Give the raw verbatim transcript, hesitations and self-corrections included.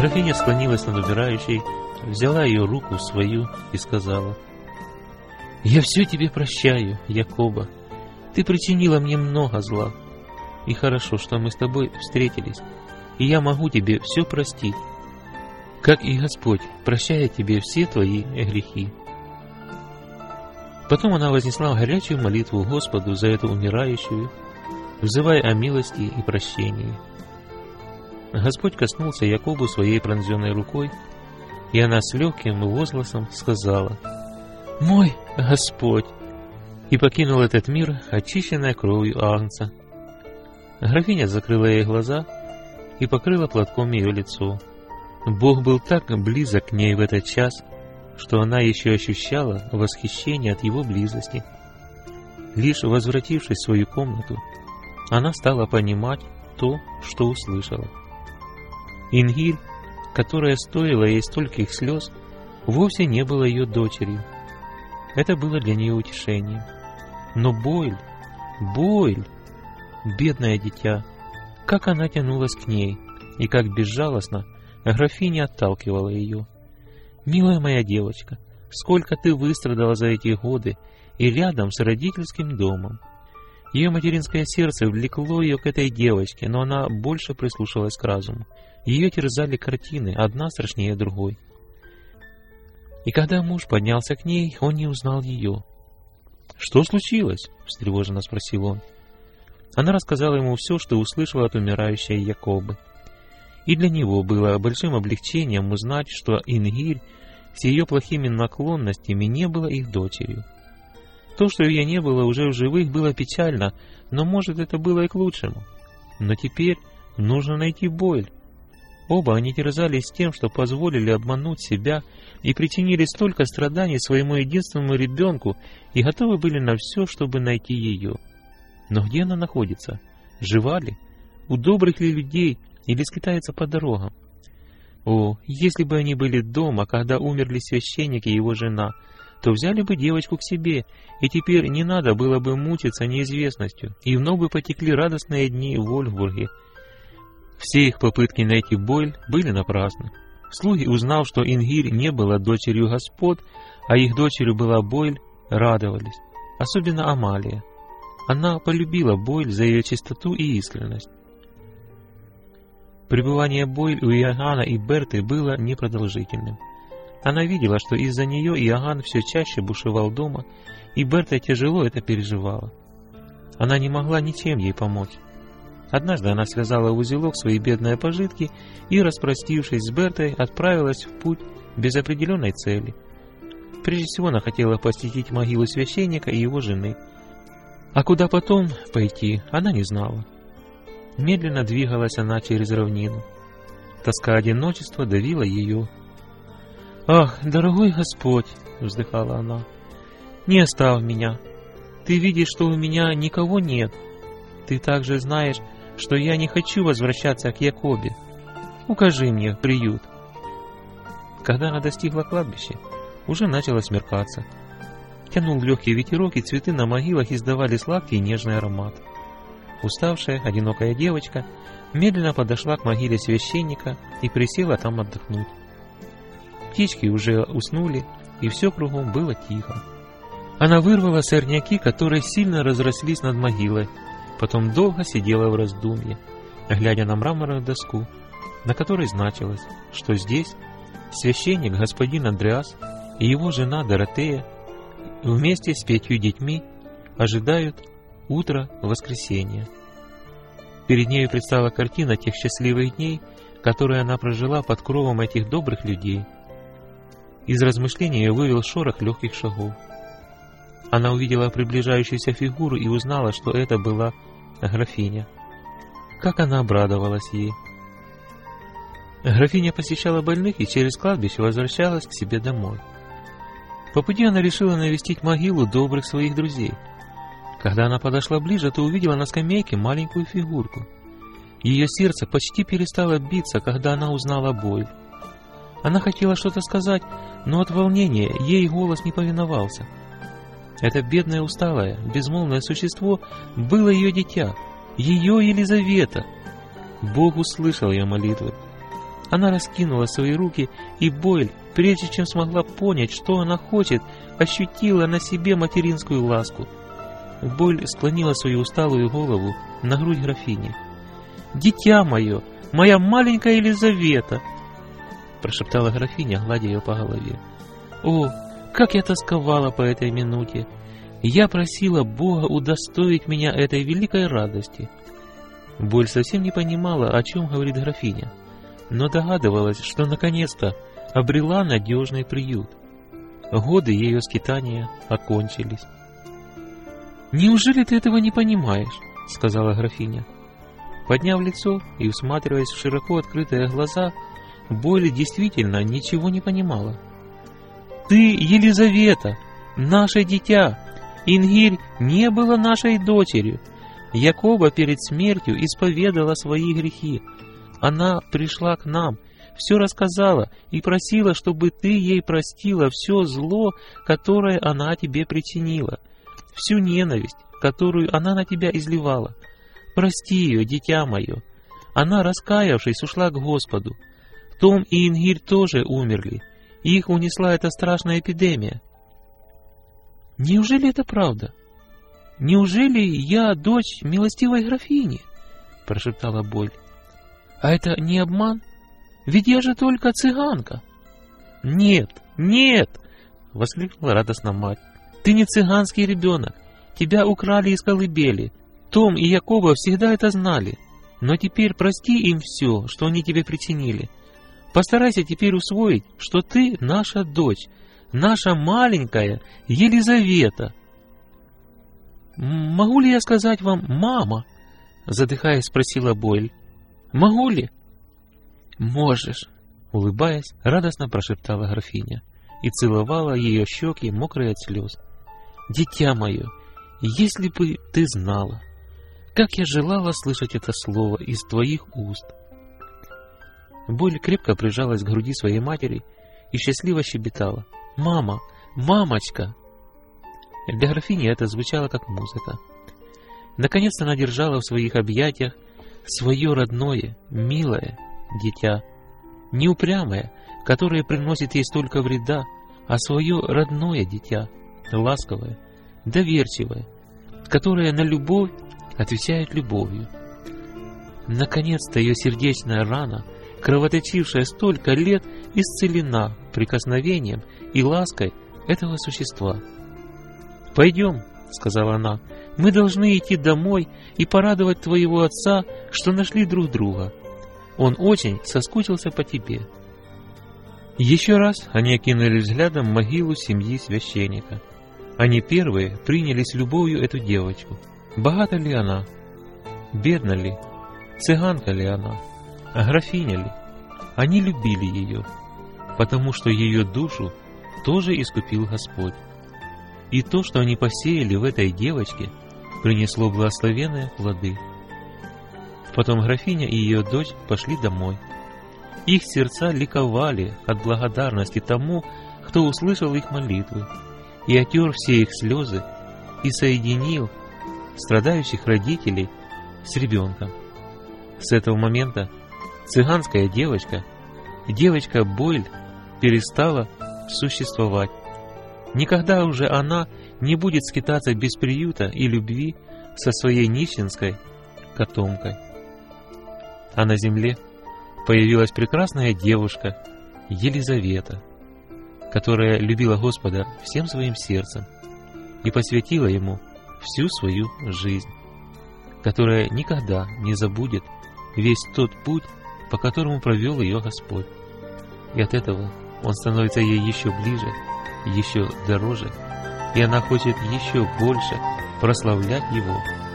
Графиня склонилась над умирающей, взяла ее руку в свою и сказала: «Я все тебе прощаю, Якоба. Ты причинила мне много зла. И хорошо, что мы с тобой встретились, и я могу тебе все простить, как и Господь прощает тебе все твои грехи». Потом она вознесла горячую молитву Господу за эту умирающую, взывая о милости и прощении. Господь коснулся Якобу своей пронзенной рукой, и она с легким возгласом сказала: «Мой Господь!» и покинула этот мир, очищенная кровью Агнца. Графиня закрыла ей глаза и покрыла платком ее лицо. Бог был так близок к ней в этот час, что она еще ощущала восхищение от его близости. Лишь возвратившись в свою комнату, она стала понимать то, что услышала. Ингирь, которая стоила ей стольких слез, вовсе не была ее дочерью. Это было для нее утешением. Но Бойль, Бойль, бедное дитя, как она тянулась к ней, и как безжалостно графиня отталкивала ее. «Милая моя девочка, сколько ты выстрадала за эти годы, и рядом с родительским домом». Ее материнское сердце влекло ее к этой девочке, но она больше прислушалась к разуму. Ее терзали картины, одна страшнее другой. И когда муж поднялся к ней, он не узнал ее. «Что случилось?» — встревоженно спросил он. Она рассказала ему все, что услышала от умирающей Якобы. И для него было большим облегчением узнать, что Ингирь с ее плохими наклонностями не была их дочерью. То, что ее не было уже в живых, было печально, но, может, это было и к лучшему. Но теперь нужно найти Бойль. Оба они терзались тем, что позволили обмануть себя и причинили столько страданий своему единственному ребенку и готовы были на все, чтобы найти ее. Но где она находится? Жива ли? У добрых ли людей или скитается по дорогам? О, если бы они были дома, когда умерли священник и его жена, то взяли бы девочку к себе, и теперь не надо было бы мучиться неизвестностью, и вновь бы потекли радостные дни в Вольфсбурге. Все их попытки найти Бойль были напрасны. Слуги, узнав, что Ингирь не была дочерью господ, а их дочерью была Бойль, радовались. Особенно Амалия. Она полюбила Бойль за ее чистоту и искренность. Пребывание Бойль у Иоганна и Берты было непродолжительным. Она видела, что из-за нее Иоганн все чаще бушевал дома, и Берта тяжело это переживала. Она не могла ничем ей помочь. Однажды она связала в узелок свои бедные пожитки и, распростившись с Бертой, отправилась в путь без определенной цели. Прежде всего она хотела посетить могилу священника и его жены. А куда потом пойти, она не знала. Медленно двигалась она через равнину. Тоска одиночества давила ее. «Ах, дорогой Господь!» — вздыхала она. «Не оставь меня. Ты видишь, что у меня никого нет. Ты также знаешь, что я не хочу возвращаться к Якобе. Укажи мне приют». Когда она достигла кладбища, уже начало смеркаться. Тянул легкий ветерок, и цветы на могилах издавали сладкий и нежный аромат. Уставшая, одинокая девочка медленно подошла к могиле священника и присела там отдохнуть. Птички уже уснули, и все кругом было тихо. Она вырвала сорняки, которые сильно разрослись над могилой, потом долго сидела в раздумье, глядя на мраморную доску, на которой значилось, что здесь священник господин Андреас и его жена Доротея вместе с пятью детьми ожидают утра воскресенья. Перед нею предстала картина тех счастливых дней, которые она прожила под кровом этих добрых людей. Из размышлений ее вывел шорох легких шагов. Она увидела приближающуюся фигуру и узнала, что это была графиня. Как она обрадовалась ей! Графиня посещала больных и через кладбище возвращалась к себе домой. По пути она решила навестить могилу добрых своих друзей. Когда она подошла ближе, то увидела на скамейке маленькую фигурку. Ее сердце почти перестало биться, когда она узнала Бойль. Она хотела что-то сказать, но от волнения ей голос не повиновался. Это бедное, усталое, безмолвное существо было ее дитя, ее Елизавета. Бог услышал ее молитвы. Она раскинула свои руки, и Бойль, прежде чем смогла понять, что она хочет, ощутила на себе материнскую ласку. Бойль склонила свою усталую голову на грудь графини. «Дитя мое, моя маленькая Елизавета!» прошептала графиня, гладя ее по голове. «О, как я тосковала по этой минуте! Я просила Бога удостоить меня этой великой радости!» Бойль совсем не понимала, о чем говорит графиня, но догадывалась, что наконец-то обрела надежный приют. Годы ее скитания окончились. «Неужели ты этого не понимаешь?» — сказала графиня. Подняв лицо и всматриваясь в широко открытые глаза, Бойль действительно ничего не понимала. «Ты, Елизавета, наше дитя! Ингирь не была нашей дочерью. Якоба перед смертью исповедала свои грехи. Она пришла к нам, все рассказала и просила, чтобы ты ей простила все зло, которое она тебе причинила, всю ненависть, которую она на тебя изливала. Прости ее, дитя мое. Она, раскаявшись, ушла к Господу. Том и Ингирь тоже умерли. Их унесла эта страшная эпидемия». «Неужели это правда? Неужели я дочь милостивой графини?» — прошептала Бойль. «А это не обман? Ведь я же только цыганка». «Нет, нет!» — воскликнула радостно мать. «Ты не цыганский ребенок. Тебя украли из колыбели. Том и Якоба всегда это знали. Но теперь прости им все, что они тебе причинили. Постарайся теперь усвоить, что ты наша дочь, наша маленькая Елизавета». «Могу ли я сказать вам «мама»?» — задыхаясь, спросила Бойль. «Могу ли?» «Можешь», — улыбаясь, радостно прошептала графиня и целовала ее щеки, мокрые от слез. «Дитя мое, если бы ты знала, как я желала слышать это слово из твоих уст». Бойль крепко прижалась к груди своей матери и счастливо щебетала: «Мама! Мамочка!» Для графини это звучало как музыка. Наконец-то она держала в своих объятиях свое родное, милое дитя, не упрямое, которое приносит ей столько вреда, а свое родное дитя, ласковое, доверчивое, которое на любовь отвечает любовью. Наконец-то ее сердечная рана, кровоточившая столько лет, исцелена прикосновением и лаской этого существа. «Пойдем», — сказала она, — «мы должны идти домой и порадовать твоего отца, что нашли друг друга. Он очень соскучился по тебе». Еще раз они окинули взглядом могилу семьи священника. Они первые приняли с любовью эту девочку. Богата ли она? Бедна ли? Цыганка ли она? А графиня ли? Они любили ее, потому что ее душу тоже искупил Господь. И то, что они посеяли в этой девочке, принесло благословенные плоды. Потом графиня и ее дочь пошли домой. Их сердца ликовали от благодарности тому, кто услышал их молитвы и отер все их слезы и соединил страдающих родителей с ребенком. С этого момента цыганская девочка, девочка Бойль, перестала существовать. Никогда уже она не будет скитаться без приюта и любви со своей нищенской котомкой. А на земле появилась прекрасная девушка Елизавета, которая любила Господа всем своим сердцем и посвятила Ему всю свою жизнь, которая никогда не забудет весь тот путь, по которому провел ее Господь. И от этого Он становится ей еще ближе, еще дороже, и она хочет еще больше прославлять Его